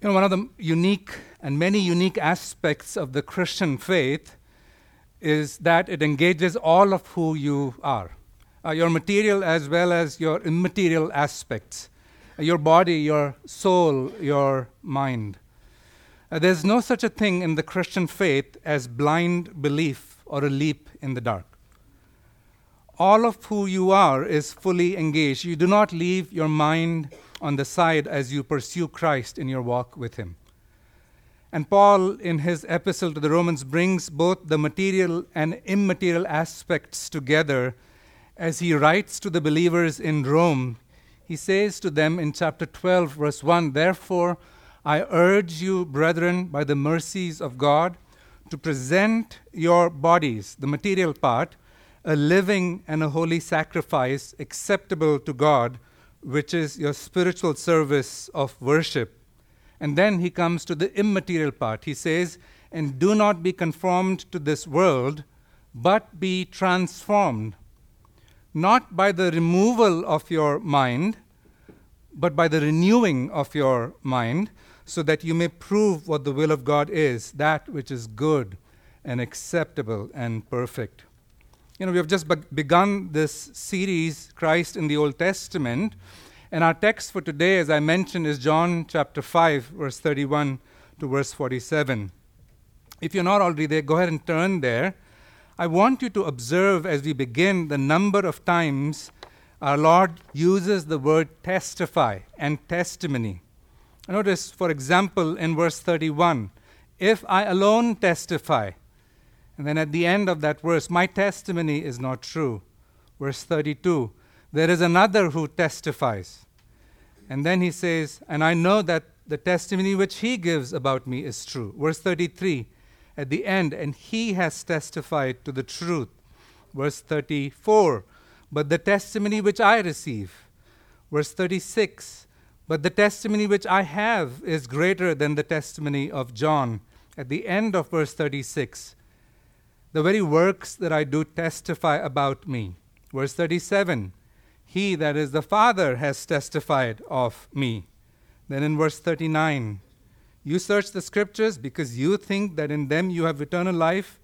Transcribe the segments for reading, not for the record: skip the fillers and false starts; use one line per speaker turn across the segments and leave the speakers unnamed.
One of the unique and many unique aspects of the Christian faith is that it engages all of who you are, your material as well as your immaterial aspects, your body, your soul, your mind. There's no such a thing in the Christian faith as blind belief or a leap in the dark. All of who you are is fully engaged. You do not leave your mind on the side as you pursue Christ in your walk with Him. And Paul, in his epistle to the Romans, brings both the material and immaterial aspects together as he writes to the believers in Rome. He says to them in chapter 12, verse 1, "Therefore, I urge you, brethren, by the mercies of God, to present your bodies, the material part, a living and a holy sacrifice acceptable to God, which is your spiritual service of worship." And then he comes to the immaterial part. He says, "And do not be conformed to this world, but be transformed, not by the removal of your mind, but by the renewing of your mind, so that you may prove what the will of God is, that which is good and acceptable and perfect." We have just begun this series, Christ in the Old Testament, and our text for today, as I mentioned, is John chapter 5, verse 31 to verse 47. If you're not already there, go ahead and turn there. I want you to observe as we begin the number of times our Lord uses the word testify and testimony. Notice, for example, in verse 31, "If I alone testify," and then at the end of that verse, "my testimony is not true." Verse 32, "There is another who testifies." And then he says, "And I know that the testimony which he gives about me is true." Verse 33, at the end, "And he has testified to the truth." Verse 34, "But the testimony which I receive." Verse 36, "But the testimony which I have is greater than the testimony of John." At the end of verse 36, "The very works that I do testify about me." Verse 37, "He, that is the Father, has testified of me." Then in verse 39, "You search the Scriptures because you think that in them you have eternal life.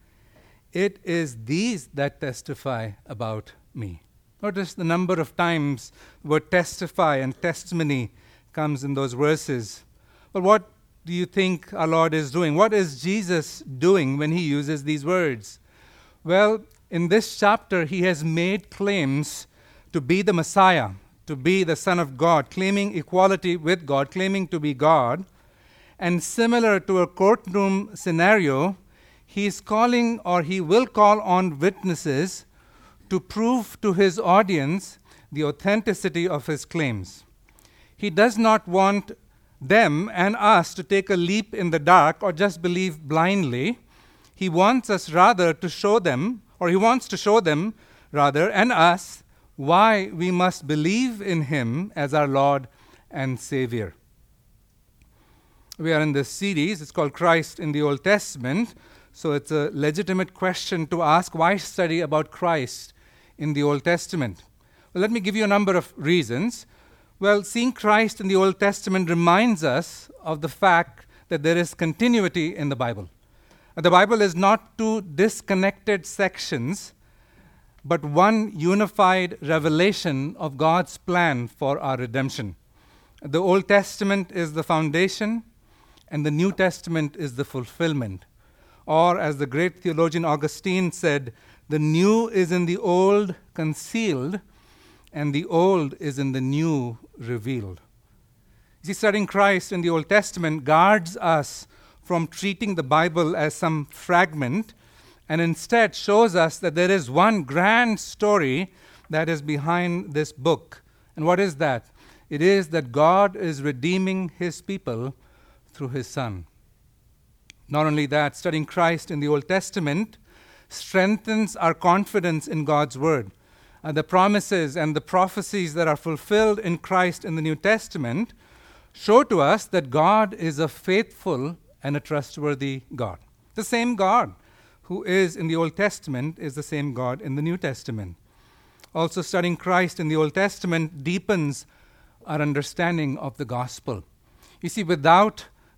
It is these that testify about me." Notice the number of times the word testify and testimony comes in those verses. But what do you think our Lord is doing? What is Jesus doing when he uses these words? Well, in this chapter, he has made claims to be the Messiah, to be the Son of God, claiming equality with God, claiming to be God. And similar to a courtroom scenario, he is calling, or he will call on witnesses to prove to his audience the authenticity of his claims. He does not want them and us to take a leap in the dark or just believe blindly. He wants us rather to show them, or he wants to show them rather, and us, why we must believe in him as our Lord and Savior. We are in this series. It's called Christ in the Old Testament. So it's a legitimate question to ask, why study about Christ in the Old Testament? Well, let me give you a number of reasons. Well, seeing Christ in the Old Testament reminds us of the fact that there is continuity in the Bible. The Bible is not two disconnected sections, but one unified revelation of God's plan for our redemption. The Old Testament is the foundation, and the New Testament is the fulfillment. Or, as the great theologian Augustine said, the new is in the old concealed, and the old is in the new revealed. You see, studying Christ in the Old Testament guards us from treating the Bible as some fragment, and instead shows us that there is one grand story that is behind this book. And what is that? It is that God is redeeming his people through his Son. Not only that, studying Christ in the Old Testament strengthens our confidence in God's Word. The promises and the prophecies that are fulfilled in Christ in the New Testament show to us that God is a faithful and a trustworthy God. The same God who is in the Old Testament is the same God in the New Testament. Also, studying Christ in the Old Testament deepens our understanding of the gospel. You see, without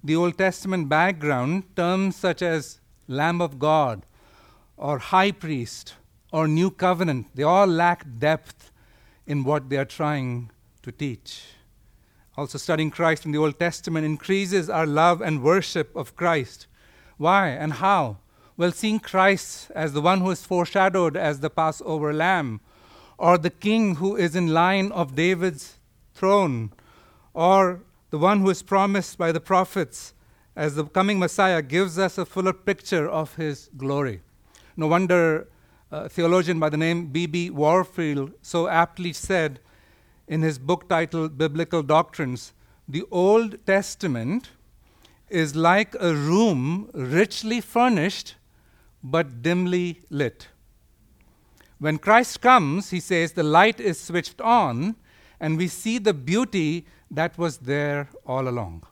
the Old Testament background, terms such as Lamb of God or High Priest or New Covenant, they all lack depth in what they are trying to teach. Also, studying Christ in the Old Testament increases our love and worship of Christ. Why and how? Well, seeing Christ as the one who is foreshadowed as the Passover lamb, or the king who is in line of David's throne, or the one who is promised by the prophets as the coming Messiah, gives us a fuller picture of his glory. No wonder a theologian by the name B.B. Warfield so aptly said in his book titled Biblical Doctrines, the Old Testament is like a room richly furnished but dimly lit. When Christ comes, he says, the light is switched on and we see the beauty that was there all along.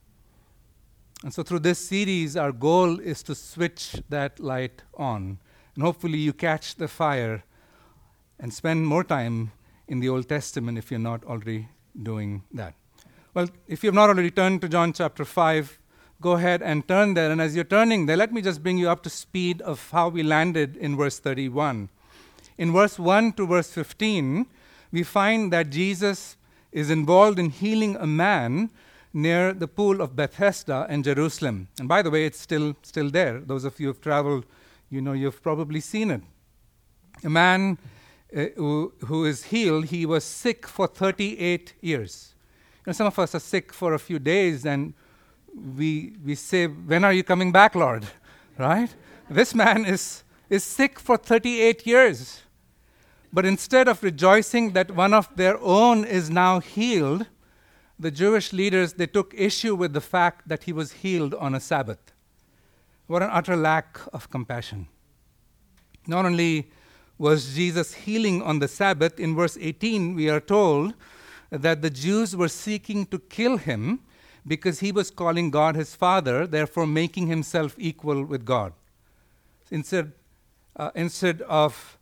And so through this series, our goal is to switch that light on. And hopefully you catch the fire and spend more time in the Old Testament if you're not already doing that. Well, if you have not already turned to John chapter 5, go ahead and turn there. And as you're turning there, let me just bring you up to speed of how we landed in verse 31. In verse 1 to verse 15, we find that Jesus is involved in healing a man near the pool of Bethesda in Jerusalem. And by the way, it's still there. Those of you who have traveled, you've probably seen it. A man who is healed, he was sick for 38 years. Some of us are sick for a few days, and we say, when are you coming back, Lord? Right? This man is sick for 38 years. But instead of rejoicing that one of their own is now healed, the Jewish leaders, they took issue with the fact that he was healed on a Sabbath. What an utter lack of compassion. Not only was Jesus healing on the Sabbath, in verse 18 we are told that the Jews were seeking to kill him because he was calling God his Father, therefore making himself equal with God. Instead of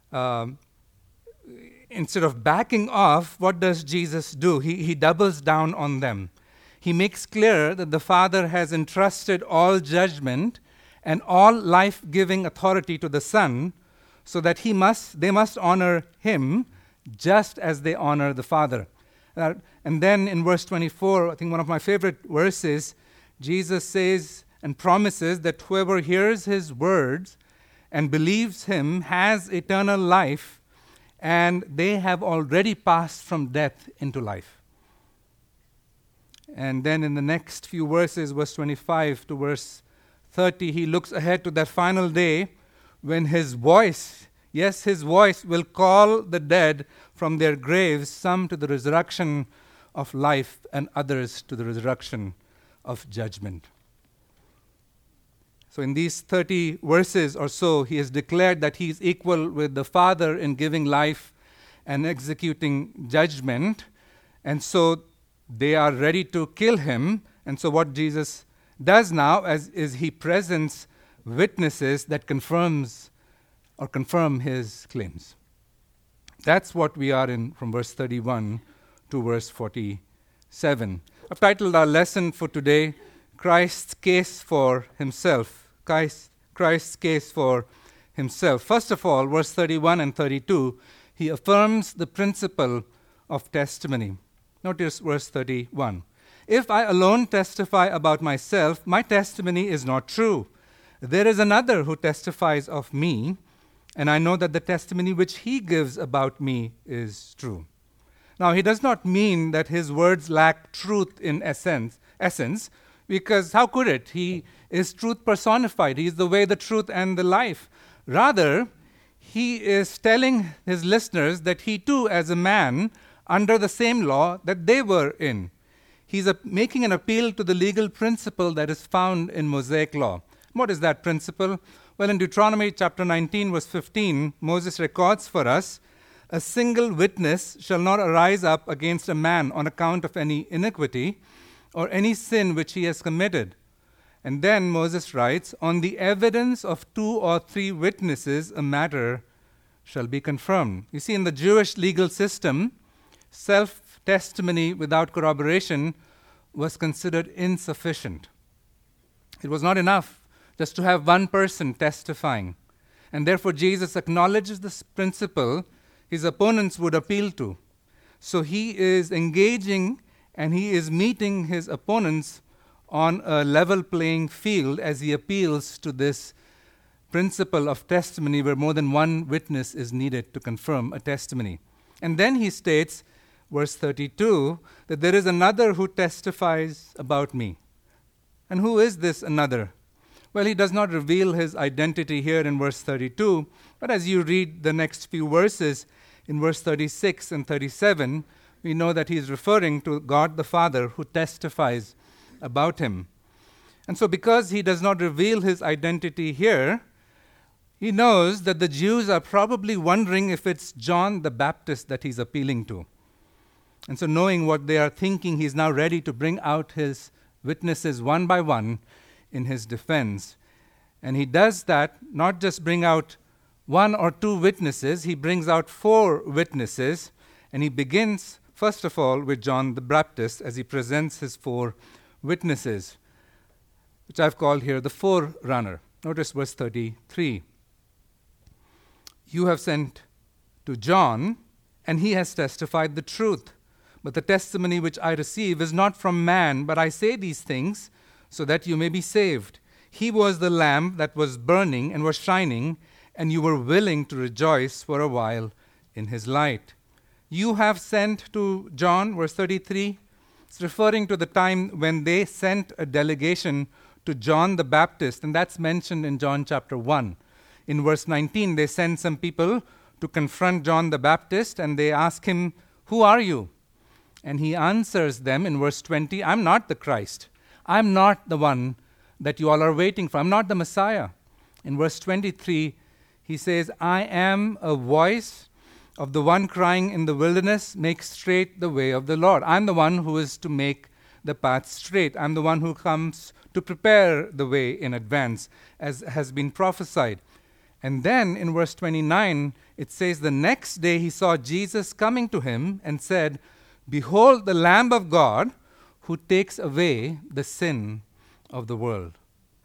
backing off, what does Jesus do? He doubles down on them. He makes clear that the Father has entrusted all judgment and all life-giving authority to the Son, so that they must honor him just as they honor the Father. And then in verse 24, I think one of my favorite verses, Jesus says and promises that whoever hears his words and believes him has eternal life, and they have already passed from death into life. And then in the next few verses, verse 25 to verse 30, he looks ahead to that final day when his voice, yes, his voice will call the dead from their graves, some to the resurrection of life and others to the resurrection of judgment. So in these 30 verses or so, he has declared that he is equal with the Father in giving life and executing judgment. And so they are ready to kill him. And so what Jesus does now is he presents witnesses that confirm his claims. That's what we are in from verse 31 to verse 47. I've titled our lesson for today, Christ's Case for Himself. Christ's case for himself. First of all, verse 31 and 32, he affirms the principle of testimony. Notice verse 31. If I alone testify about myself, my testimony is not true. There is another who testifies of me, and I know that the testimony which he gives about me is true. Now, he does not mean that his words lack truth in essence, because how could it? He is truth personified. He is the way, the truth, and the life. Rather, he is telling his listeners that he too, as a man, under the same law that they were in. He's making an appeal to the legal principle that is found in Mosaic law. What is that principle? Well, in Deuteronomy chapter 19, verse 15, Moses records for us, a single witness shall not arise up against a man on account of any iniquity or any sin which he has committed. And then Moses writes, on the evidence of 2 or 3 witnesses, a matter shall be confirmed. You see, in the Jewish legal system, self-testimony without corroboration was considered insufficient. It was not enough just to have one person testifying. And therefore, Jesus acknowledges this principle his opponents would appeal to. So he is engaging and he is meeting his opponents on a level playing field as he appeals to this principle of testimony where more than one witness is needed to confirm a testimony. And then he states, verse 32, that there is another who testifies about me. And who is this another? Well, he does not reveal his identity here in verse 32, but as you read the next few verses, in verse 36 and 37, we know that he is referring to God the Father who testifies about him. And so because he does not reveal his identity here, he knows that the Jews are probably wondering if it's John the Baptist that he's appealing to. And so knowing what they are thinking, he's now ready to bring out his witnesses one by one in his defense. And he does that, not just bring out one or two witnesses, he brings out 4 witnesses, and he begins, first of all, with John the Baptist as he presents his 4 witnesses, which I've called here the forerunner. Notice verse 33. You have sent to John, and he has testified the truth. But the testimony which I receive is not from man, but I say these things so that you may be saved. He was the lamp that was burning and was shining, and you were willing to rejoice for a while in his light. You have sent to John, verse 33. It's referring to the time when they sent a delegation to John the Baptist, and that's mentioned in John chapter 1. In verse 19, they send some people to confront John the Baptist, and they ask him, "Who are you?" And he answers them in verse 20, "I'm not the Christ. I'm not the one that you all are waiting for. I'm not the Messiah." In verse 23, he says, "I am a voice of the one crying in the wilderness, make straight the way of the Lord." I'm the one who is to make the path straight. I'm the one who comes to prepare the way in advance, as has been prophesied. And then in verse 29, it says, the next day he saw Jesus coming to him and said, "Behold the Lamb of God who takes away the sin of the world."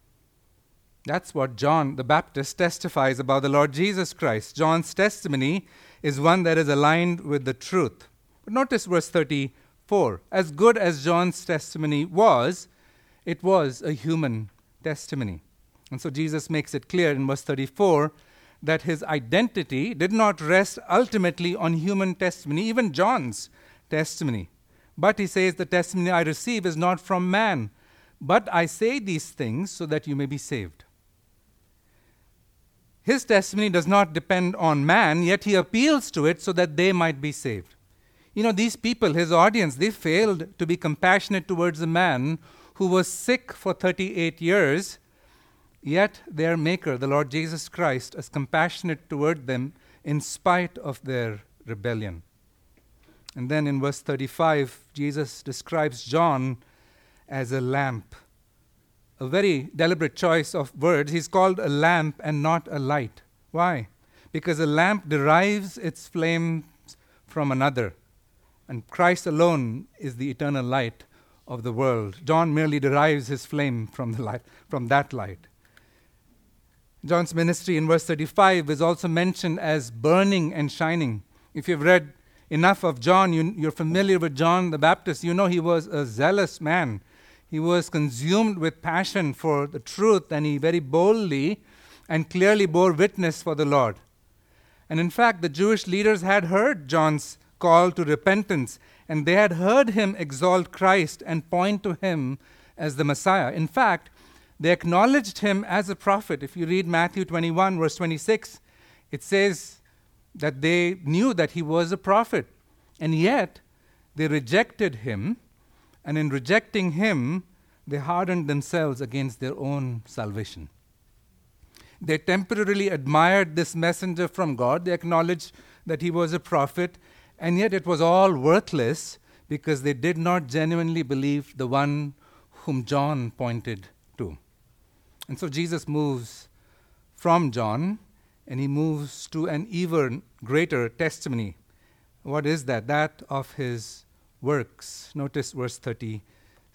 That's what John the Baptist testifies about the Lord Jesus Christ. John's testimony is one that is aligned with the truth. But notice verse 34. As good as John's testimony was, it was a human testimony. And so Jesus makes it clear in verse 34 that his identity did not rest ultimately on human testimony, even John's testimony. But he says, the testimony I receive is not from man, but I say these things so that you may be saved. His testimony does not depend on man, yet he appeals to it so that they might be saved. You know, these people, his audience, they failed to be compassionate towards a man who was sick for 38 years, yet their Maker, the Lord Jesus Christ, is compassionate toward them in spite of their rebellion. And then in verse 35, Jesus describes John as a lamp. A very deliberate choice of words. He's called a lamp and not a light. Why? Because a lamp derives its flames from another, and Christ alone is the eternal light of the world. John merely derives his flame from that light. John's ministry in verse 35 is also mentioned as burning and shining. If you've read enough of John, you're familiar with John the Baptist. You know he was a zealous man. He was consumed with passion for the truth, and he very boldly and clearly bore witness for the Lord. And in fact, the Jewish leaders had heard John's call to repentance, and they had heard him exalt Christ and point to him as the Messiah. In fact, they acknowledged him as a prophet. If you read Matthew 21, verse 26, it says that they knew that he was a prophet, and yet they rejected him. And in rejecting him, they hardened themselves against their own salvation. They temporarily admired this messenger from God. They acknowledged that he was a prophet, and yet it was all worthless because they did not genuinely believe the one whom John pointed to. And so Jesus moves from John, and he moves to an even greater testimony. What is that? That of his works. Notice verse 37.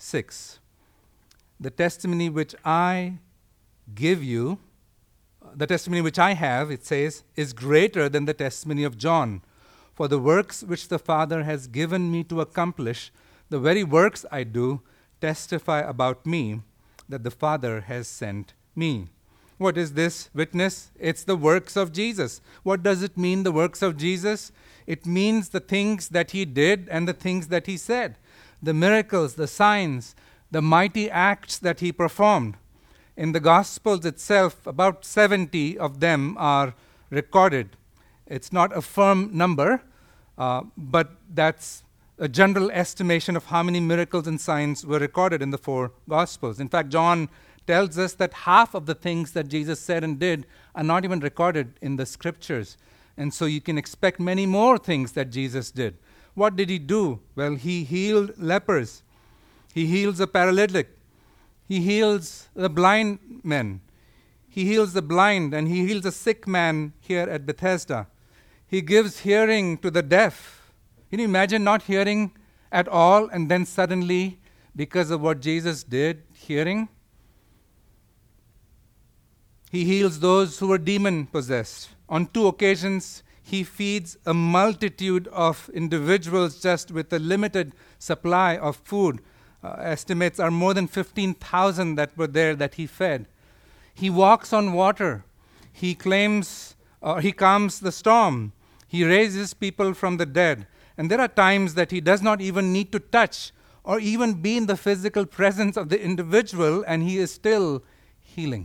6. The testimony which I give you, the testimony which I have, it says, is greater than the testimony of John. For the works which the Father has given me to accomplish, the very works I do, testify about me, that the Father has sent me. What is this witness? It's the works of Jesus. What does it mean, the works of Jesus? It means the things that he did and the things that he said. The miracles, the signs, the mighty acts that he performed. In the Gospels itself, about 70 of them are recorded. It's not a firm number, but that's a general estimation of how many miracles and signs were recorded in the 4 Gospels. In fact, John tells us that half of the things that Jesus said and did are not even recorded in the Scriptures. And so you can expect many more things that Jesus did. What did he do? Well, he healed lepers. He heals a paralytic. He heals the blind men. He heals the blind, and he heals a sick man here at Bethesda. He gives hearing to the deaf. Can you imagine not hearing at all and then suddenly, because of what Jesus did, hearing? He heals those who were demon-possessed. On 2 occasions, he feeds a multitude of individuals just with a limited supply of food. Estimates are more than 15,000 that were there that he fed. He walks on water. He calms the storm. He raises people from the dead. And there are times that he does not even need to touch or even be in the physical presence of the individual, and he is still healing.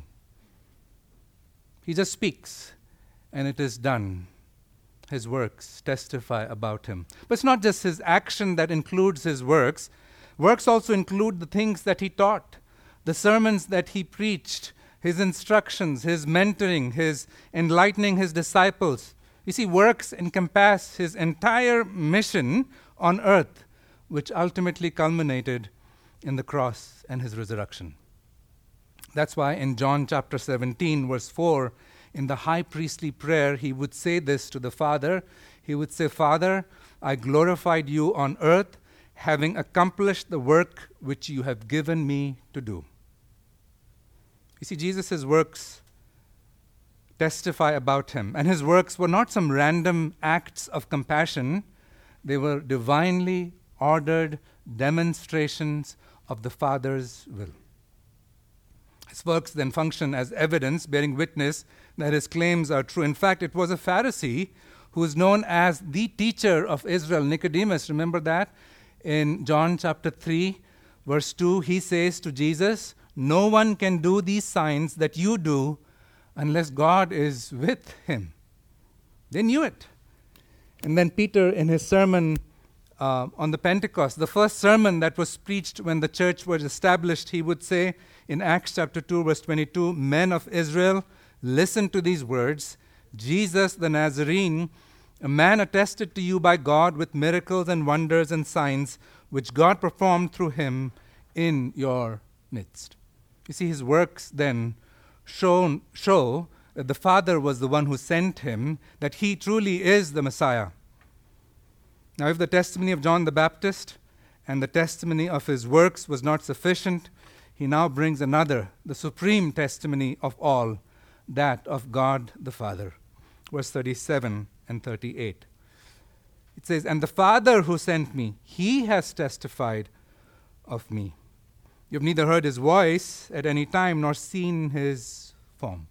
He just speaks, and it is done. His works testify about him. But it's not just his action that includes his works. Works also include the things that he taught, the sermons that he preached, his instructions, his mentoring, his enlightening his disciples. You see, works encompass his entire mission on earth, which ultimately culminated in the cross and his resurrection. That's why in John chapter 17, verse 4, in the high priestly prayer, he would say this to the Father. He would say, Father, I glorified you on earth, having accomplished the work which you have given me to do. You see, Jesus' works testify about him. And his works were not some random acts of compassion. They were divinely ordered demonstrations of the Father's will. His works then function as evidence, bearing witness that his claims are true. In fact, it was a Pharisee who is known as the teacher of Israel, Nicodemus. Remember that? In John chapter 3, verse 2, he says to Jesus, no one can do these signs that you do unless God is with him. They knew it. And then Peter, in his sermon on the Pentecost, the first sermon that was preached when the church was established, he would say in Acts chapter 2, verse 22, men of Israel, listen to these words. Jesus the Nazarene, a man attested to you by God with miracles and wonders and signs, which God performed through him in your midst. You see, his works then show that the Father was the one who sent him, that he truly is the Messiah. Now, if the testimony of John the Baptist and the testimony of his works was not sufficient, he now brings another, the supreme testimony of all, that of God the Father. Verse 37 and 38. It says, and the Father who sent me, he has testified of me. You have neither heard his voice at any time nor seen his form.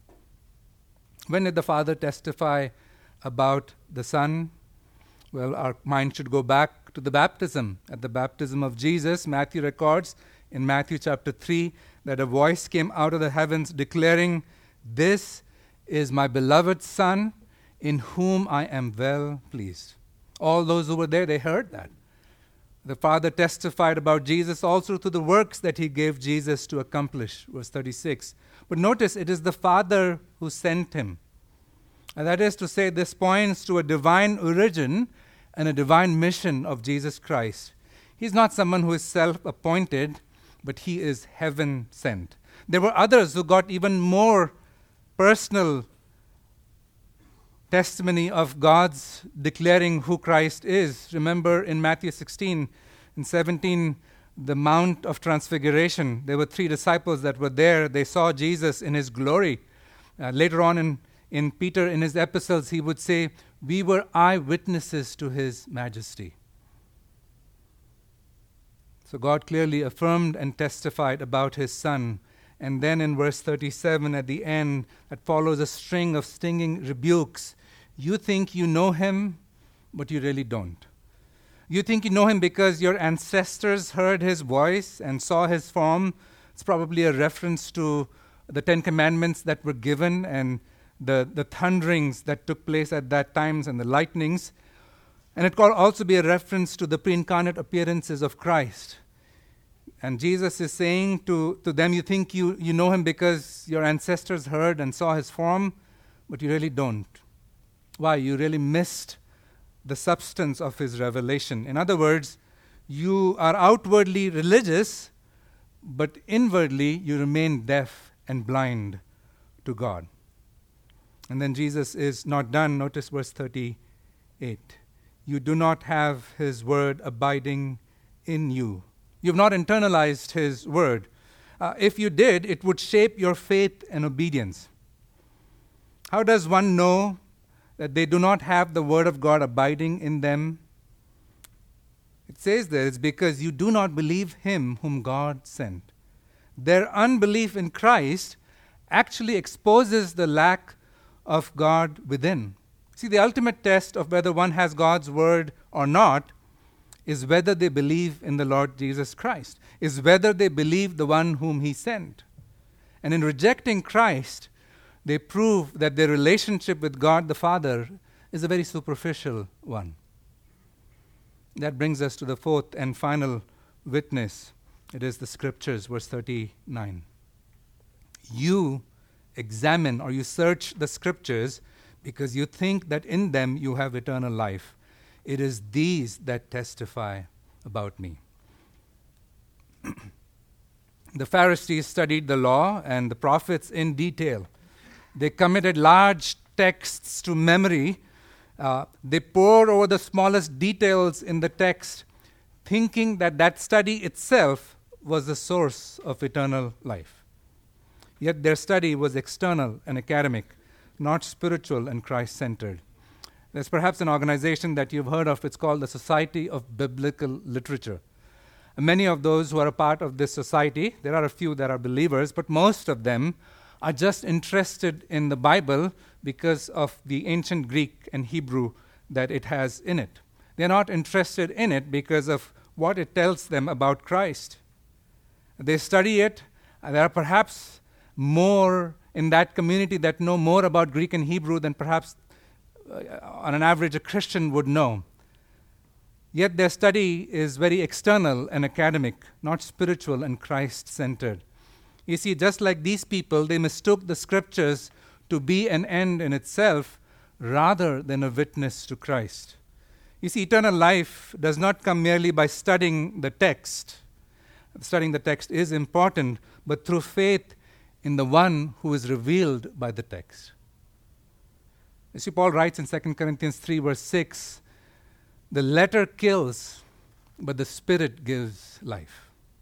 When did the Father testify about the Son? Well, our mind should go back to the baptism. At the baptism of Jesus, Matthew records in Matthew chapter 3 that a voice came out of the heavens declaring, this is my beloved Son, in whom I am well pleased. All those who were there, they heard that. The Father testified about Jesus also to the works that he gave Jesus to accomplish, verse 36. But notice, it is the Father who sent him. And that is to say, this points to a divine origin and a divine mission of Jesus Christ. He's not someone who is self-appointed, but he is heaven-sent. There were others who got even more personal testimony of God's declaring who Christ is. Remember in Matthew 16 and 17, the Mount of Transfiguration. There were 3 disciples that were there. They saw Jesus in his glory. Later on in Peter, in his epistles, he would say, we were eyewitnesses to his majesty. So God clearly affirmed and testified about his Son. And then in verse 37 at the end, that follows a string of stinging rebukes. You think you know him, but you really don't. You think you know him because your ancestors heard his voice and saw his form. It's probably a reference to the 10 Commandments that were given and the thunderings that took place at that times and the lightnings. And it could also be a reference to the pre-incarnate appearances of Christ. And Jesus is saying to them, you think you know him because your ancestors heard and saw his form, but you really don't. Why? You really missed the substance of his revelation. In other words, you are outwardly religious, but inwardly you remain deaf and blind to God. And then Jesus is not done. Notice verse 38. You do not have his word abiding in you. You have not internalized his word. If you did, it would shape your faith and obedience. How does one know that they do not have the word of God abiding in them? It says there, it's because you do not believe him whom God sent. Their unbelief in Christ actually exposes the lack of God within. See, the ultimate test of whether one has God's word or not is whether they believe in the Lord Jesus Christ, is whether they believe the one whom he sent. And in rejecting Christ, they prove that their relationship with God the Father is a very superficial one. That brings us to the 4th and final witness. It is the Scriptures, verse 39. You examine or you search the Scriptures because you think that in them you have eternal life. It is these that testify about me. The Pharisees studied the law and the prophets in detail. They committed large texts to memory. They pored over the smallest details in the text, thinking that that study itself was the source of eternal life. Yet their study was external and academic, not spiritual and Christ-centered. There's perhaps an organization that you've heard of. It's called the Society of Biblical Literature. And many of those who are a part of this society, there are a few that are believers, but most of them are just interested in the Bible because of the ancient Greek and Hebrew that it has in it. They're not interested in it because of what it tells them about Christ. They study it. There are perhaps more in that community that know more about Greek and Hebrew than perhaps on an average a Christian would know. Yet their study is very external and academic, not spiritual and Christ-centered. You see, just like these people, they mistook the Scriptures to be an end in itself rather than a witness to Christ. You see, eternal life does not come merely by studying the text. Studying the text is important, but through faith in the one who is revealed by the text. You see, Paul writes in 2 Corinthians 3, verse 6, the letter kills, but the Spirit gives life.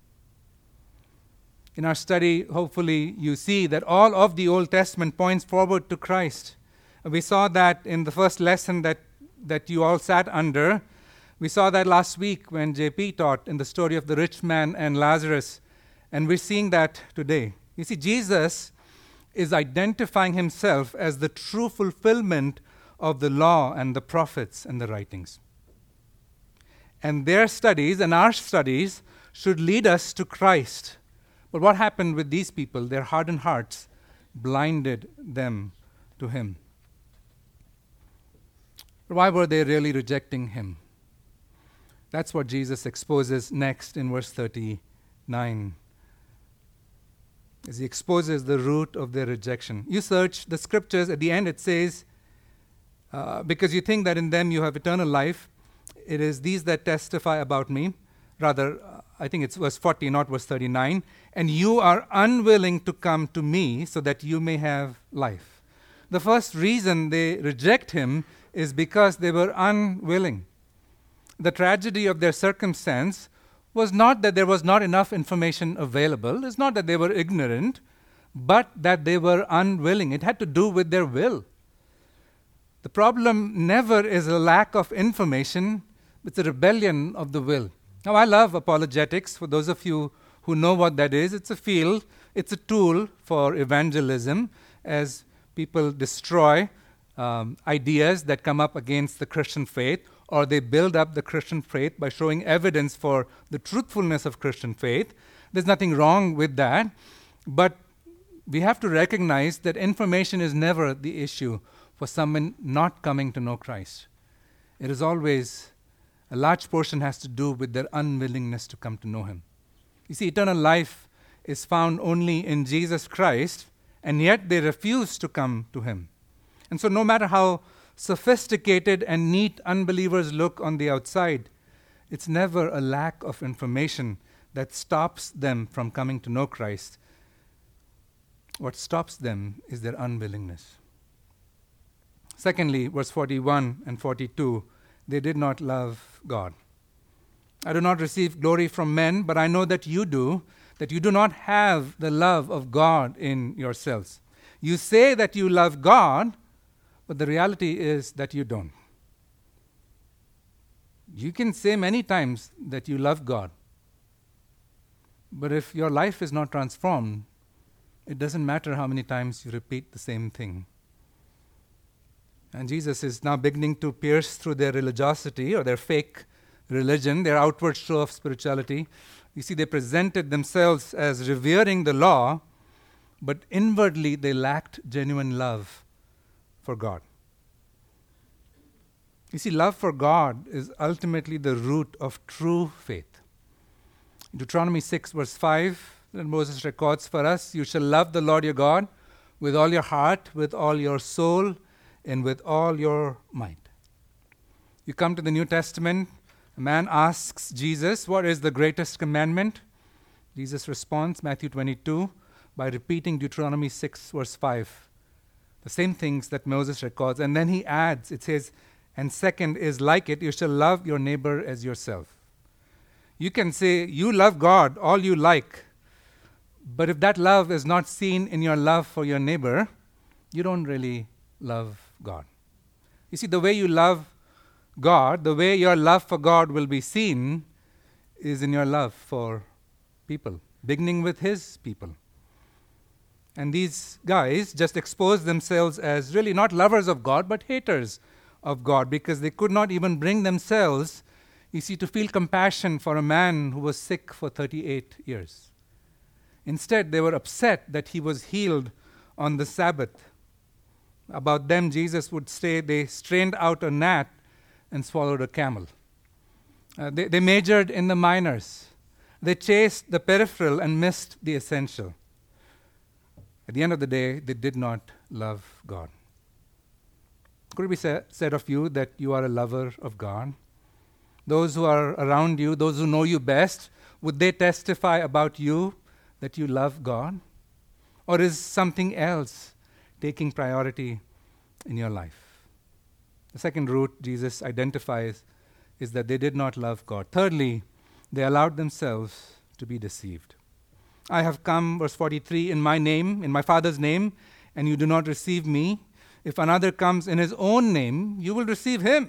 In our study, hopefully you see that all of the Old Testament points forward to Christ. We saw that in the first lesson that you all sat under. We saw that last week when JP taught in the story of the rich man and Lazarus. And we're seeing that today. You see, Jesus is identifying himself as the true fulfillment of the law and the prophets and the writings. And their studies and our studies should lead us to Christ. But what happened with these people? Their hardened hearts blinded them to him. Why were they really rejecting him? That's what Jesus exposes next in verse 39. As he exposes the root of their rejection. You search the Scriptures, at the end it says, because you think that in them you have eternal life, it is these that testify about me. Rather, I think it's verse 40, not verse 39. And you are unwilling to come to me so that you may have life. The first reason they reject him is because they were unwilling. The tragedy of their circumstance was not that there was not enough information available. It's not that they were ignorant, but that they were unwilling. It had to do with their will. The problem never is a lack of information, it's a rebellion of the will. Now, I love apologetics. For those of you who know what that is, it's a field, it's a tool for evangelism as people destroy ideas that come up against the Christian faith, or they build up the Christian faith by showing evidence for the truthfulness of Christian faith. There's nothing wrong with that, but we have to recognize that information is never the issue for someone not coming to know Christ. It is always, a large portion has to do with their unwillingness to come to know Him. You see, eternal life is found only in Jesus Christ, and yet they refuse to come to Him. And so no matter how sophisticated and neat unbelievers look on the outside, it's never a lack of information that stops them from coming to know Christ. What stops them is their unwillingness. Secondly, verse 41 and 42, they did not love God. I do not receive glory from men, but I know that you do not have the love of God in yourselves. You say that you love God, but the reality is that you don't. You can say many times that you love God, but if your life is not transformed, it doesn't matter how many times you repeat the same thing. And Jesus is now beginning to pierce through their religiosity or their fake religion, their outward show of spirituality. You see, they presented themselves as revering the law, but inwardly they lacked genuine love for God. You see, love for God is ultimately the root of true faith. Deuteronomy 6, verse 5, that Moses records for us, you shall love the Lord your God with all your heart, with all your soul, and with all your might. You come to the New Testament, a man asks Jesus, what is the greatest commandment? Jesus responds, Matthew 22, by repeating Deuteronomy 6, verse 5. The same things that Moses records. And then he adds, it says, and second is like it, you shall love your neighbor as yourself. You can say you love God all you like, but if that love is not seen in your love for your neighbor, you don't really love God. You see, the way you love God, the way your love for God will be seen is in your love for people, beginning with His people. And these guys just exposed themselves as really not lovers of God, but haters of God, because they could not even bring themselves, you see, to feel compassion for a man who was sick for 38 years. Instead, they were upset that he was healed on the Sabbath. About them, Jesus would say they strained out a gnat and swallowed a camel. They majored in the minors. They chased the peripheral and missed the essential. At the end of the day, they did not love God. Could it be said of you that you are a lover of God? Those who are around you, those who know you best, would they testify about you that you love God? Or is something else taking priority in your life? The second root Jesus identifies is that they did not love God. Thirdly, they allowed themselves to be deceived. I have come, verse 43, in my name, in my Father's name, and you do not receive me. If another comes in his own name, you will receive him.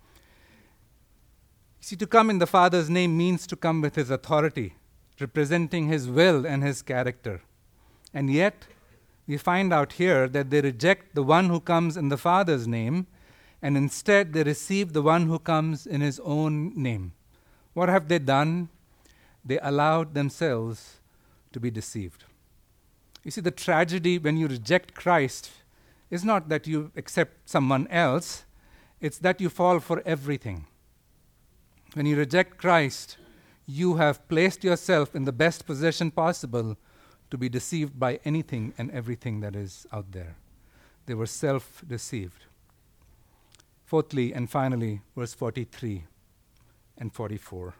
You see, to come in the Father's name means to come with His authority, representing His will and His character. And yet, we find out here that they reject the one who comes in the Father's name, and instead they receive the one who comes in His own name. What have they done? They allowed themselves to be deceived. You see, the tragedy when you reject Christ is not that you accept someone else, it's that you fall for everything. When you reject Christ, you have placed yourself in the best position possible to be deceived by anything and everything that is out there. They were self-deceived. Fourthly and finally, verse 43 and 44.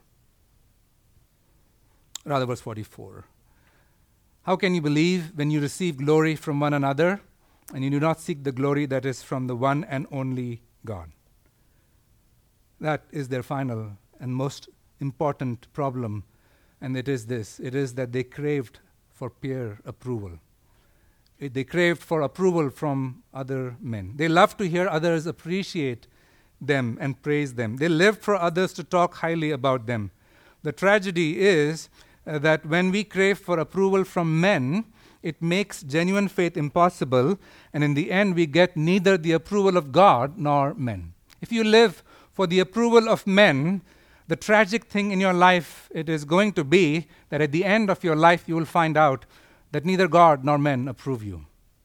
Rather, verse 44. How can you believe when you receive glory from one another and you do not seek the glory that is from the one and only God? That is their final and most important problem And it is this. It is that they craved for peer approval. They craved for approval from other men. They loved to hear others appreciate them and praise them. They lived for others to talk highly about them. The tragedy is that when we crave for approval from men, it makes genuine faith impossible, and in the end we get neither the approval of God nor men. If you live for the approval of men, the tragic thing in your life, it is going to be that at the end of your life you will find out that neither God nor men approve you.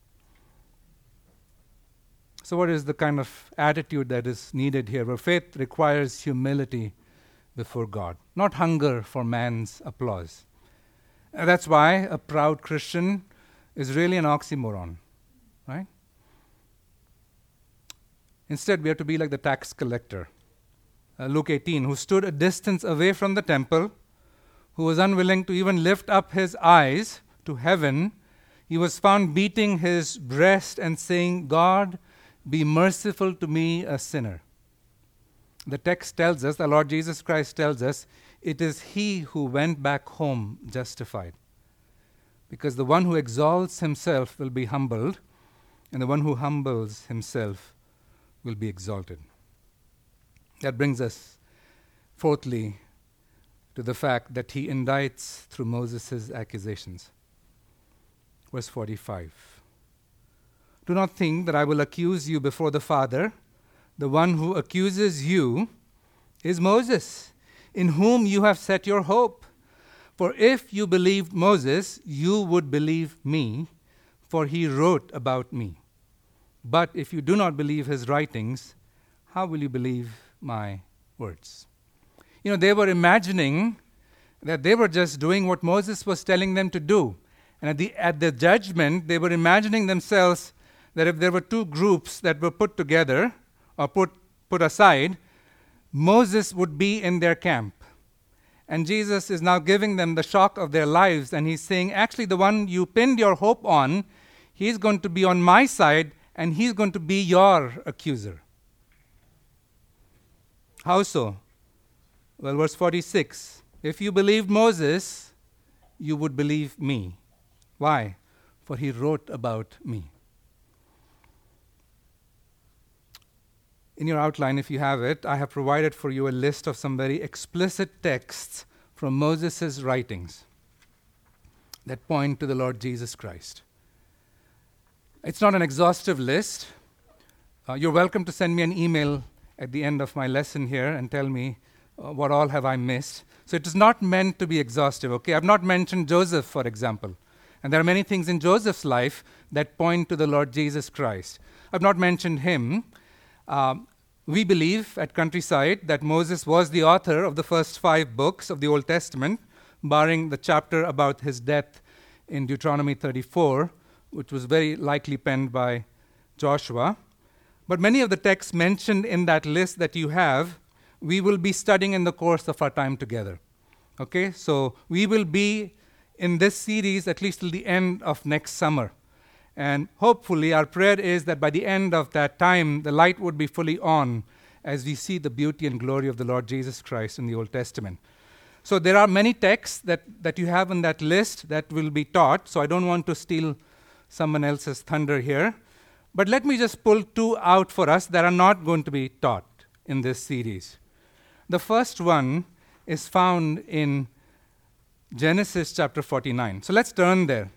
So what is the kind of attitude that is needed here? Where faith requires humility before God, not hunger for man's applause. And that's why a proud Christian is really an oxymoron, right? Instead, we have to be like the tax collector, Luke 18, who stood a distance away from the temple, who was unwilling to even lift up his eyes to heaven. He was found beating his breast and saying, "God, be merciful to me, a sinner." The text tells us, the Lord Jesus Christ tells us, it is he who went back home justified. Because the one who exalts himself will be humbled, and the one who humbles himself will be exalted. That brings us, fourthly, to the fact that he indicts through Moses' accusations. Verse 45. Do not think that I will accuse you before the Father. The one who accuses you is Moses, in whom you have set your hope. For if you believed Moses, you would believe me, for he wrote about me. But if you do not believe his writings, how will you believe my words? You know, they were imagining that they were just doing what Moses was telling them to do. And at the judgment, they were imagining themselves that if there were two groups that were put together or put aside, Moses would be in their camp. And Jesus is now giving them the shock of their lives, and he's saying, actually, the one you pinned your hope on, he's going to be on my side, and he's going to be your accuser. How so? Well, verse 46, if you believed Moses, you would believe me. Why? For he wrote about me. In your outline, if you have it, I have provided for you a list of some very explicit texts from Moses' writings that point to the Lord Jesus Christ. It's not an exhaustive list. You're welcome to send me an email at the end of my lesson here and tell me what all have I missed. So it is not meant to be exhaustive, okay? I've not mentioned Joseph, for example. And there are many things in Joseph's life that point to the Lord Jesus Christ. I've not mentioned him. We believe at Countryside that Moses was the author of the first 5 books of the Old Testament, barring the chapter about his death in Deuteronomy 34, which was very likely penned by Joshua. But many of the texts mentioned in that list that you have, we will be studying in the course of our time together. Okay, so we will be in this series at least till the end of next summer. And hopefully our prayer is that by the end of that time, the light would be fully on as we see the beauty and glory of the Lord Jesus Christ in the Old Testament. So there are many texts that you have on that list that will be taught, so I don't want to steal someone else's thunder here. But let me just pull 2 out for us that are not going to be taught in this series. The first one is found in Genesis chapter 49. So let's turn there.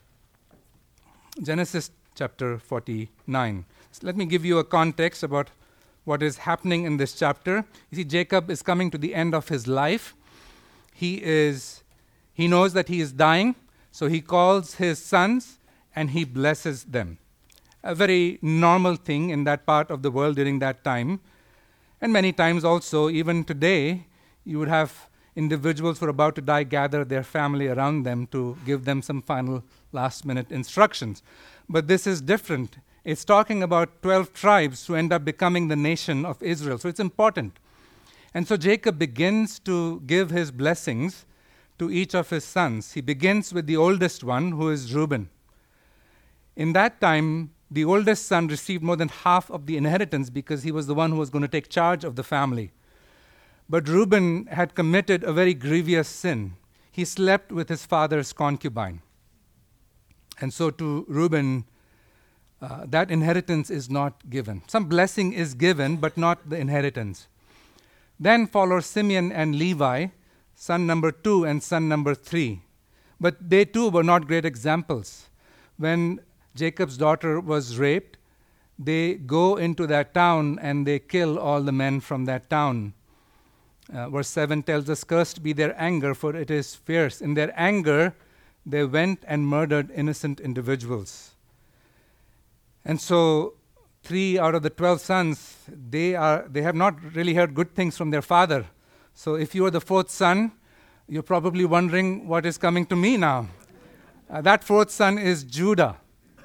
Genesis chapter 49. So let me give you a context about what is happening in this chapter. You see, Jacob is coming to the end of his life. He knows that he is dying, so he calls his sons and he blesses them. A very normal thing in that part of the world during that time. And many times also, even today, you would have individuals who are about to die gather their family around them to give them some final last-minute instructions. But this is different. It's talking about 12 tribes who end up becoming the nation of Israel. So it's important. And so Jacob begins to give his blessings to each of his sons. He begins with the oldest one, who is Reuben. In that time, the oldest son received more than half of the inheritance because he was the one who was going to take charge of the family. But Reuben had committed a very grievous sin. he slept with his father's concubine. And so to Reuben, that inheritance is not given. Some blessing is given, but not the inheritance. Then follow Simeon and Levi, son number 2 and son number 3. But they too were not great examples. When Jacob's daughter was raped, they go into that town and they kill all the men from that town. Verse 7 tells us, "Cursed be their anger, for it is fierce." In their anger, they went and murdered innocent individuals. And so 3 out of the 12 sons, they have not really heard good things from their father. So if you are the 4th son, you're probably wondering what is coming to me now. That 4th son is Judah.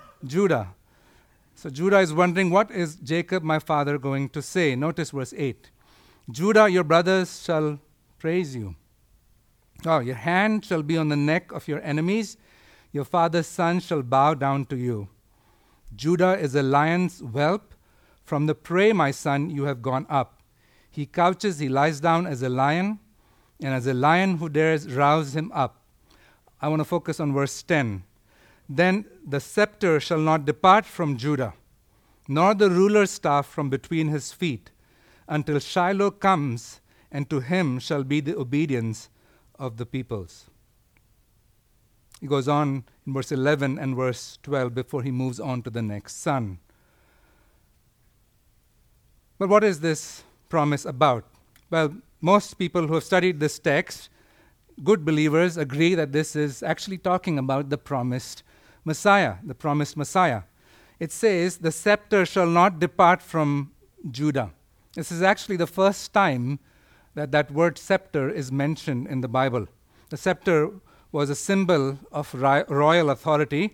So Judah is wondering, what is Jacob, my father, going to say? Notice verse 8. "Judah, your brothers shall praise you. Oh, your hand shall be on the neck of your enemies. Your father's son shall bow down to you. Judah is a lion's whelp. From the prey, my son, you have gone up. He couches, he lies down as a lion, and as a lion who dares rouse him up." I want to focus on verse 10. "Then the scepter shall not depart from Judah, nor the ruler's staff from between his feet, until Shiloh comes, and to him shall be the obedience of the peoples." He goes on in verse 11 and verse 12 before he moves on to the next son. But what is this promise about? Well, most people who have studied this text, good believers, agree that this is actually talking about the promised Messiah, the promised Messiah. It says, "The scepter shall not depart from Judah." This is actually the first time that word scepter is mentioned in the Bible. The scepter was a symbol of royal authority,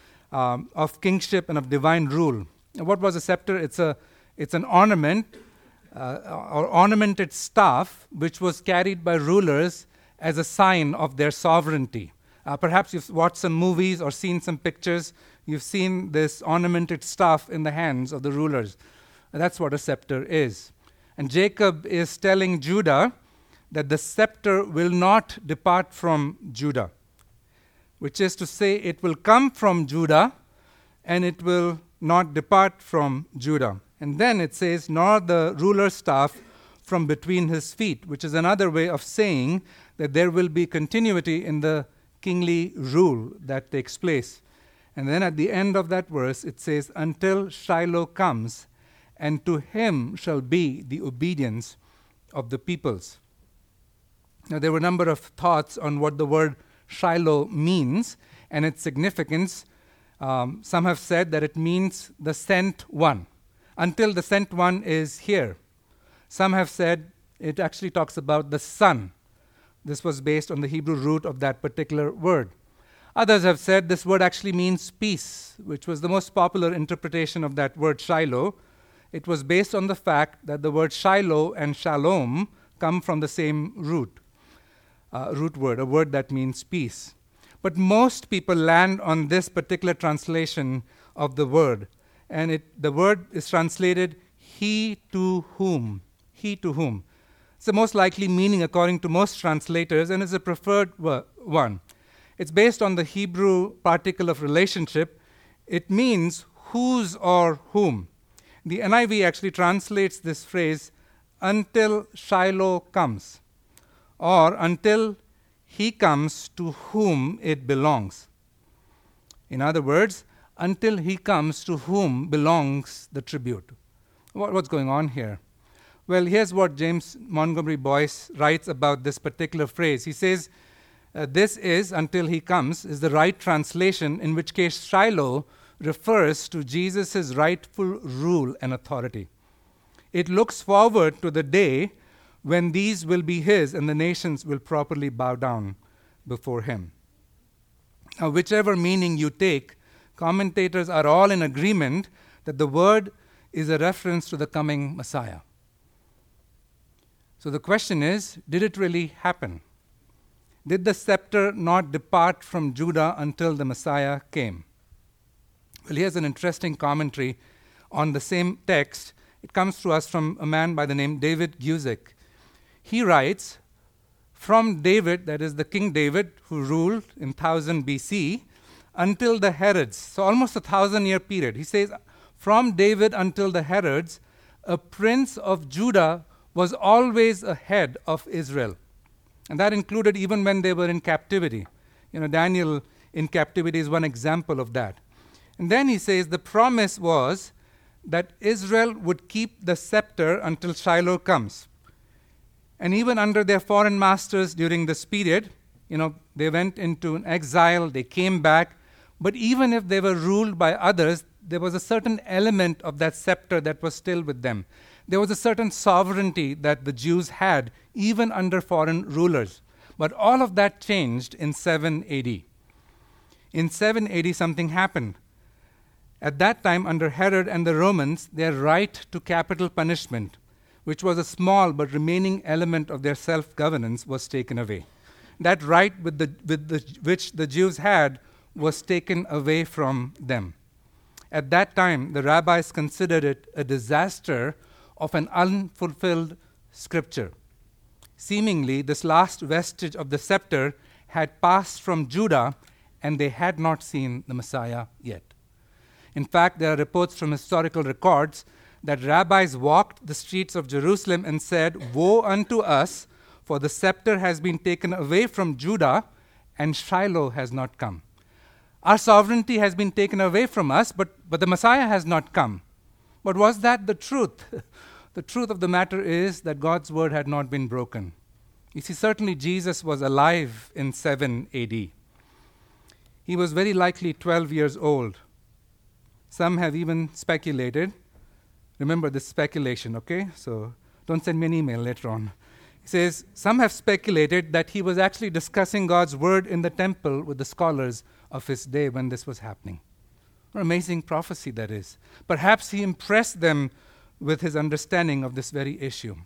of kingship, and of divine rule. And what was a scepter? It's an ornament or ornamented staff which was carried by rulers as a sign of their sovereignty. Perhaps you've watched some movies or seen some pictures. You've seen this ornamented staff in the hands of the rulers. And that's what a scepter is. And Jacob is telling Judah that the scepter will not depart from Judah, which is to say it will come from Judah and it will not depart from Judah. And then it says, "Nor the ruler's staff from between his feet," which is another way of saying that there will be continuity in the kingly rule that takes place. And then at the end of that verse, it says, "Until Shiloh comes, and to him shall be the obedience of the peoples." Now, there were a number of thoughts on what the word Shiloh means and its significance. Some have said that it means the sent one, until the sent one is here. Some have said it actually talks about the Son. This was based on the Hebrew root of that particular word. Others have said this word actually means peace, which was the most popular interpretation of that word Shiloh. It was based on the fact that the word Shiloh and Shalom come from the same root word, a word that means peace. But most people land on this particular translation of the word, and the word is translated "he to whom." He to whom. It's the most likely meaning according to most translators, and is a preferred one. It's based on the Hebrew particle of relationship. It means whose or whom. The NIV actually translates this phrase, "until Shiloh comes," or "until he comes to whom it belongs." In other words, until he comes to whom belongs the tribute. What's going on here? Well, here's what James Montgomery Boyce writes about this particular phrase. He says, "This is, until he comes, is the right translation, in which case Shiloh refers to Jesus' rightful rule and authority. It looks forward to the day when these will be his and the nations will properly bow down before him." Now, whichever meaning you take, commentators are all in agreement that the word is a reference to the coming Messiah. So the question is, did it really happen? Did the scepter not depart from Judah until the Messiah came? Well, here's an interesting commentary on the same text. It comes to us from a man by the name David Guzik. He writes, from David, that is the King David, who ruled in 1000 BC, until the Herods, so almost a 1,000-year period. He says, from David until the Herods, a prince of Judah was always ahead of Israel. And that included even when they were in captivity. Daniel in captivity is one example of that. And then he says the promise was that Israel would keep the scepter until Shiloh comes. And even under their foreign masters during this period, they went into an exile, they came back, but even if they were ruled by others, there was a certain element of that scepter that was still with them. There was a certain sovereignty that the Jews had, even under foreign rulers. But all of that changed in 7 AD. In 7 AD, something happened. At that time, under Herod and the Romans, their right to capital punishment, which was a small but remaining element of their self-governance, was taken away. That right which the Jews had was taken away from them. At that time, the rabbis considered it a disaster of an unfulfilled scripture. Seemingly, this last vestige of the scepter had passed from Judah, and they had not seen the Messiah yet. In fact, there are reports from historical records that rabbis walked the streets of Jerusalem and said, "Woe unto us, for the scepter has been taken away from Judah, and Shiloh has not come." Our sovereignty has been taken away from us, but the Messiah has not come. But was that the truth? The truth of the matter is that God's word had not been broken. You see, certainly Jesus was alive in 7 AD. He was very likely 12 years old. Some have even speculated. Remember this speculation, okay? So don't send me an email later on. He says, some have speculated that he was actually discussing God's word in the temple with the scholars of his day when this was happening. What an amazing prophecy that is. Perhaps he impressed them with his understanding of this very issue.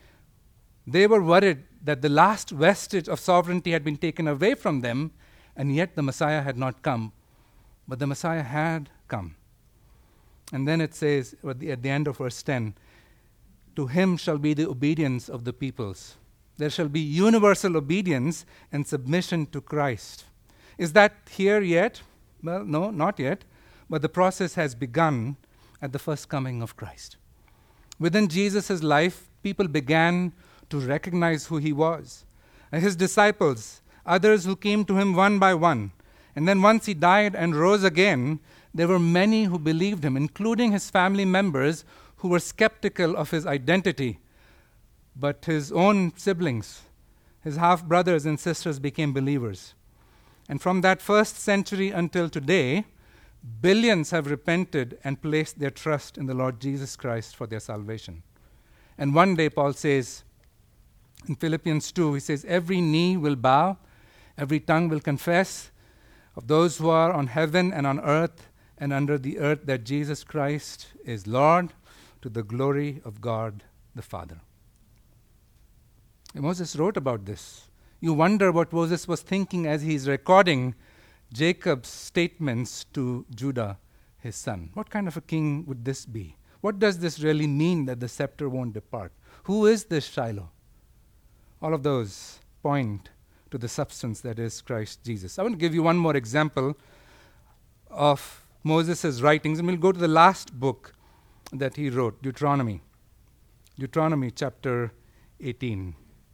They were worried that the last vestige of sovereignty had been taken away from them, and yet the Messiah had not come. But the Messiah had come. And then it says at the end of verse 10, "To him shall be the obedience of the peoples." There shall be universal obedience and submission to Christ. Is that here yet? Well, no, not yet. But the process has begun at the first coming of Christ. Within Jesus' life, people began to recognize who he was. And his disciples, others who came to him one by one. And then once he died and rose again, there were many who believed him, including his family members who were skeptical of his identity. But his own siblings, his half-brothers and sisters became believers. And from that first century until today, billions have repented and placed their trust in the Lord Jesus Christ for their salvation. And one day, Paul says, in Philippians 2, he says, "Every knee will bow, every tongue will confess of those who are on heaven and on earth and under the earth that Jesus Christ is Lord, to the glory of God the Father." And Moses wrote about this. You wonder what Moses was thinking as he's recording Jacob's statements to Judah, his son. What kind of a king would this be? What does this really mean that the scepter won't depart? Who is this Shiloh? All of those point to the substance that is Christ Jesus. I want to give you one more example of Moses' writings, and we'll go to the last book that he wrote, Deuteronomy. Deuteronomy chapter 18.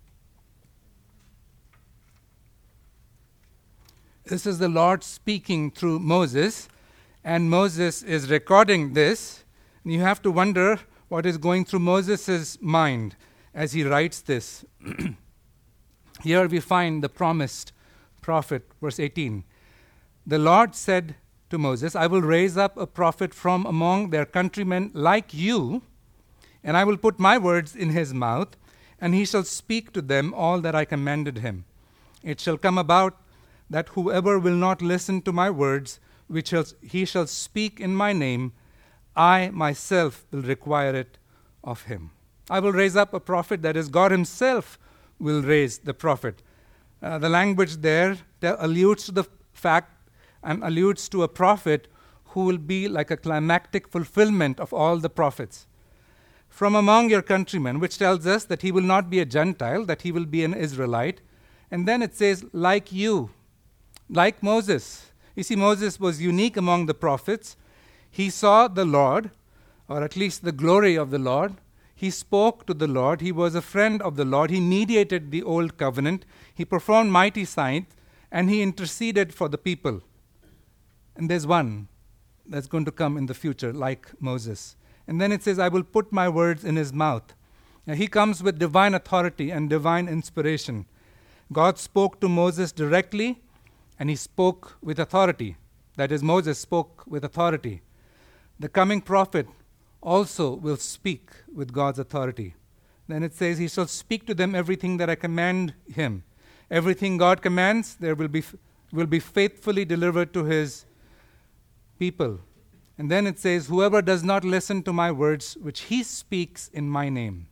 This is the Lord speaking through Moses, and Moses is recording this. And you have to wonder what is going through Moses' mind as he writes this. Here we find the promised prophet, verse 18. The Lord said to Moses, "I will raise up a prophet from among their countrymen like you, and I will put my words in his mouth, and he shall speak to them all that I commanded him. It shall come about that whoever will not listen to my words, which he shall speak in my name, I myself will require it of him." I will raise up a prophet, that is, God himself will raise the prophet. The language there alludes to the fact and alludes to a prophet who will be like a climactic fulfillment of all the prophets. From among your countrymen, which tells us that he will not be a Gentile, that he will be an Israelite. And then it says, like you, like Moses. You see, Moses was unique among the prophets. He saw the Lord, or at least the glory of the Lord. He spoke to the Lord. He was a friend of the Lord. He mediated the old covenant. He performed mighty signs, and he interceded for the people. And there's one that's going to come in the future, like Moses. And then it says, I will put my words in his mouth. Now, he comes with divine authority and divine inspiration. God spoke to Moses directly, and he spoke with authority. That is, Moses spoke with authority. The coming prophet also will speak with God's authority. Then it says, he shall speak to them everything that I command him. Everything God commands, there will be faithfully delivered to his people. And then it says, whoever does not listen to my words, which he speaks in my name.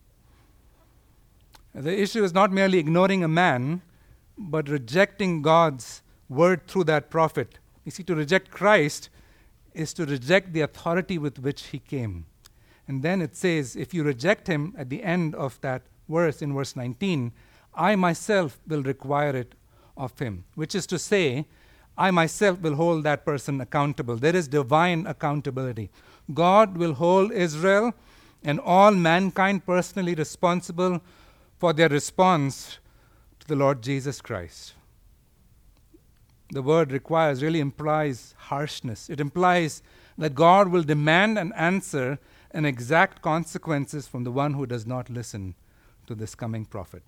The issue is not merely ignoring a man, but rejecting God's word through that prophet. You see, to reject Christ is to reject the authority with which he came. And then it says, if you reject him at the end of that verse, in verse 19, I myself will require it of him. Which is to say, I myself will hold that person accountable. There is divine accountability. God will hold Israel and all mankind personally responsible for their response to the Lord Jesus Christ. The word requires really implies harshness. It implies that God will demand an answer and exact consequences from the one who does not listen to this coming prophet.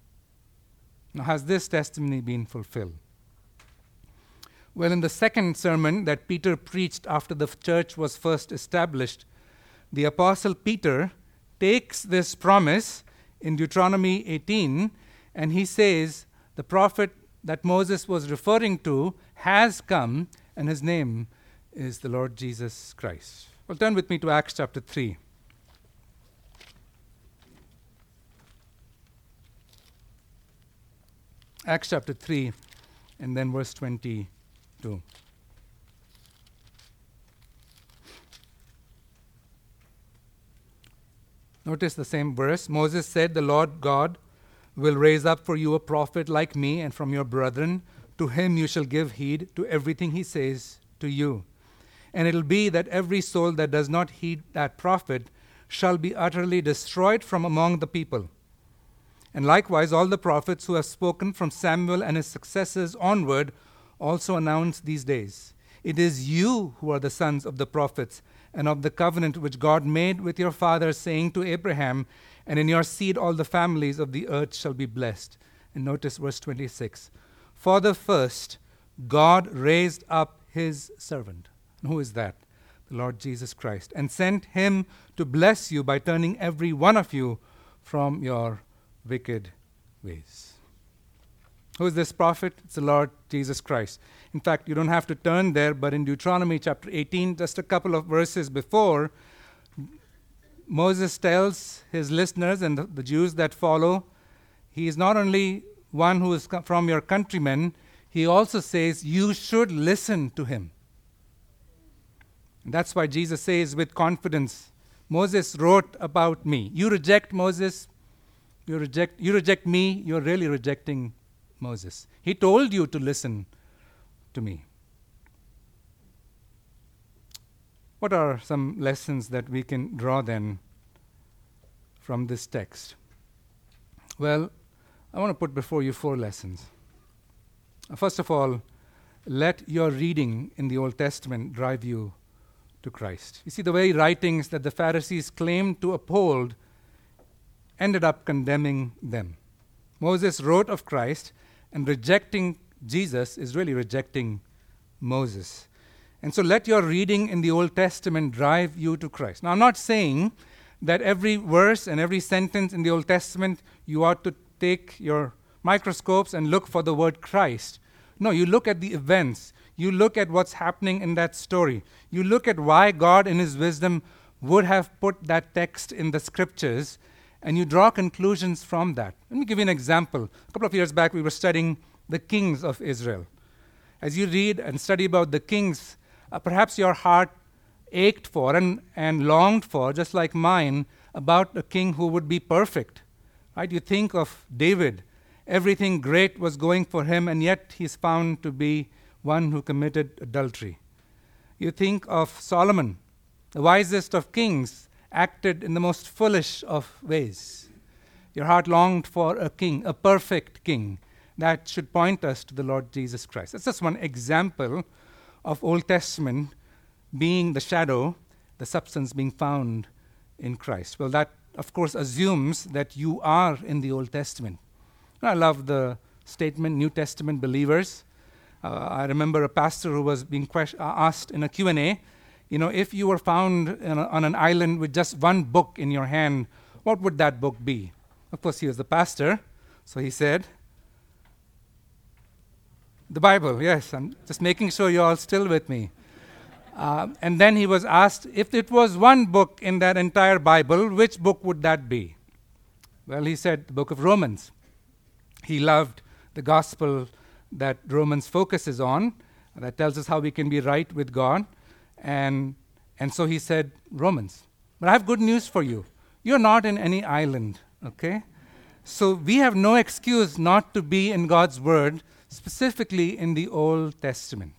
Now, has this testimony been fulfilled? Well, in the second sermon that Peter preached after the church was first established, the Apostle Peter takes this promise in Deuteronomy 18, and he says, the prophet that Moses was referring to has come, and his name is the Lord Jesus Christ. Well, turn with me to Acts chapter 3. Acts chapter 3, and then verse 22. Notice the same verse. Moses said, the Lord God will raise up for you a prophet like me, and from your brethren, to him you shall give heed to everything he says to you. And it will be that every soul that does not heed that prophet shall be utterly destroyed from among the people. And likewise, all the prophets who have spoken from Samuel and his successors onward also announce these days. It is you who are the sons of the prophets and of the covenant which God made with your fathers, saying to Abraham, and in your seed all the families of the earth shall be blessed. And notice verse 26. For the first, God raised up his servant. And who is that? The Lord Jesus Christ. And sent him to bless you by turning every one of you from your wicked ways. Who is this prophet? It's the Lord Jesus Christ. In fact, you don't have to turn there, but in Deuteronomy chapter 18, just a couple of verses before, Moses tells his listeners and the Jews that follow, he is not only one who is from your countrymen, he also says you should listen to him. And that's why Jesus says with confidence, Moses wrote about me. You reject Moses, you reject me, you're really rejecting Moses. He told you to listen to me. What are some lessons that we can draw then from this text? Well, I want to put before you 4 lessons. First of all, let your reading in the Old Testament drive you to Christ. You see, the very writings that the Pharisees claimed to uphold ended up condemning them. Moses wrote of Christ, and rejecting Jesus is really rejecting Moses. And so let your reading in the Old Testament drive you to Christ. Now, I'm not saying that every verse and every sentence in the Old Testament you ought to take your microscopes and look for the word Christ. No, you look at the events. You look at what's happening in that story. You look at why God in his wisdom would have put that text in the scriptures, and you draw conclusions from that. Let me give you an example. A couple of years back, we were studying the kings of Israel. As you read and study about the kings, perhaps your heart ached for and longed for, just like mine, about a king who would be perfect. Right? You think of David, Everything great was going for him, and yet he's found to be one who committed adultery. You think of Solomon, the wisest of kings, acted in the most foolish of ways. Your heart longed for a king, a perfect king. That should point us to the Lord Jesus Christ. That's just one example of Old Testament being the shadow, the substance being found in Christ. Well, that, of course, assumes that you are in the Old Testament. I love the statement, New Testament believers. I remember a pastor who was being asked in a Q&A, if you were found on an island with just one book in your hand, what would that book be? Of course, he was the pastor, so he said, the Bible. Yes, I'm just making sure you're all still with me. And then he was asked, if it was one book in that entire Bible, which book would that be? Well, he said, the book of Romans. He loved the gospel that Romans focuses on, that tells us how we can be right with God. And so he said, Romans. But I have good news for you. You're not in any island, okay? So we have no excuse not to be in God's word, specifically in the Old Testament.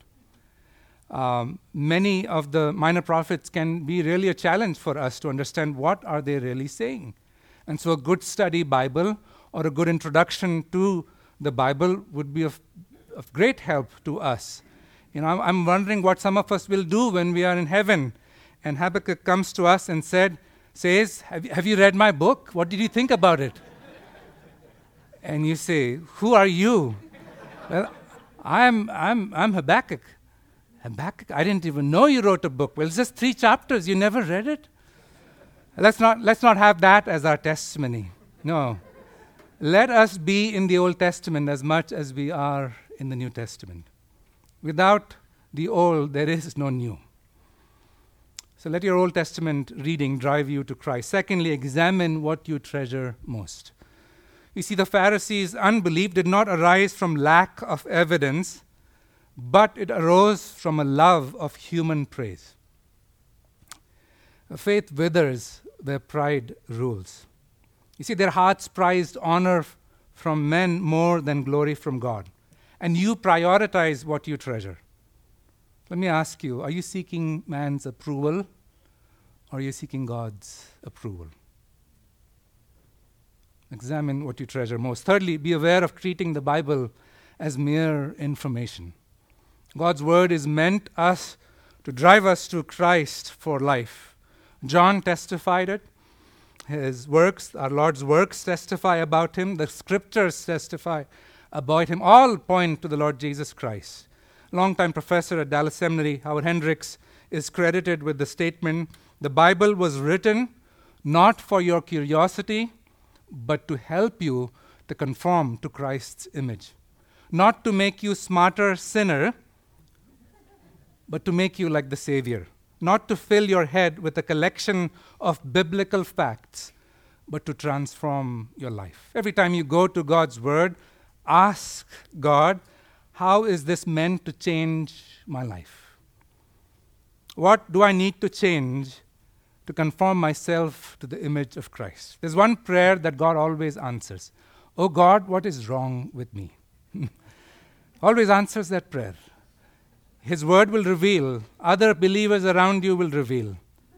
Many of the minor prophets can be really a challenge for us to understand what are they really saying. And so a good study Bible or a good introduction to the Bible would be of great help to us. I'm wondering what some of us will do when we are in heaven. And Habakkuk comes to us and says, have you read my book? What did you think about it? And you say, who are you? Well, I'm Habakkuk. Habakkuk, I didn't even know you wrote a book. Well, it's just 3 chapters. You never read it? Let's not have that as our testimony. No. Let us be in the Old Testament as much as we are in the New Testament. Without the Old, there is no new. So let your Old Testament reading drive you to Christ. Secondly, examine what you treasure most. You see, the Pharisees' unbelief did not arise from lack of evidence, but it arose from a love of human praise. Faith withers where pride rules. You see, their hearts prized honor from men more than glory from God. And you prioritize what you treasure. Let me ask you, are you seeking man's approval or are you seeking God's approval? Examine what you treasure most. Thirdly, be aware of treating the Bible as mere information. God's word is meant to drive us to Christ for life. John testified it. His works, our Lord's works, testify about him. The scriptures testify about him. All point to the Lord Jesus Christ. Longtime professor at Dallas Seminary, Howard Hendricks, is credited with the statement, the Bible was written not for your curiosity, but to help you to conform to Christ's image. Not to make you smarter sinner, but to make you like the Savior. Not to fill your head with a collection of biblical facts, but to transform your life. Every time you go to God's word, ask God, how is this meant to change my life? What do I need to change to conform myself to the image of Christ? There's one prayer that God always answers. Oh God, what is wrong with me? Always answers that prayer. His word will reveal. Other believers around you will reveal.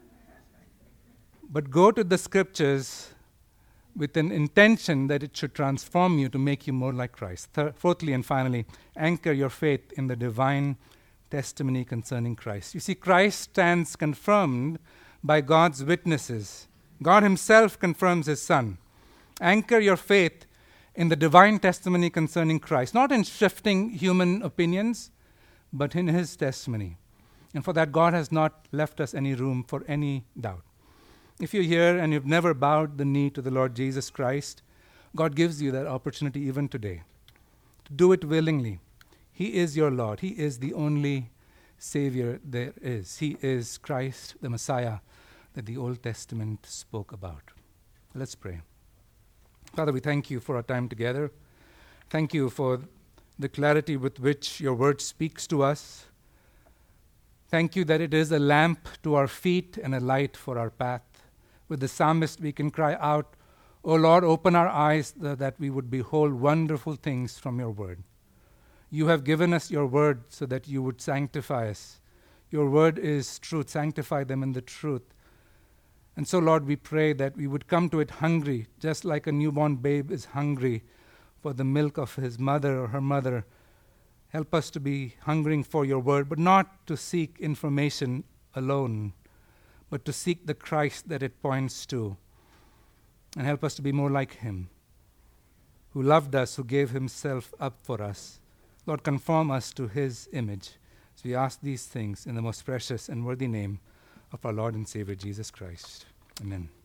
But go to the scriptures with an intention that it should transform you to make you more like Christ. Fourthly and finally, anchor your faith in the divine testimony concerning Christ. You see, Christ stands confirmed by God's witnesses. God himself confirms his Son. Anchor your faith in the divine testimony concerning Christ, not in shifting human opinions, but in his testimony. And for that, God has not left us any room for any doubt. If you're here and you've never bowed the knee to the Lord Jesus Christ, God gives you that opportunity even today to do it willingly. He is your Lord. He is the only Savior there is. He is Christ, the Messiah that the Old Testament spoke about. Let's pray. Father, we thank you for our time together. Thank you for the clarity with which your word speaks to us. Thank you that it is a lamp to our feet and a light for our path. With the psalmist, we can cry out, O Lord, open our eyes that we would behold wonderful things from your word. You have given us your word so that you would sanctify us. Your word is truth. Sanctify them in the truth. And so, Lord, we pray that we would come to it hungry, just like a newborn babe is hungry for the milk of his mother or her mother. Help us to be hungering for your word, but not to seek information alone, but to seek the Christ that it points to. And help us to be more like him, who loved us, who gave himself up for us. Lord, conform us to his image. So we ask these things in the most precious and worthy name of our Lord and Savior, Jesus Christ. Amen.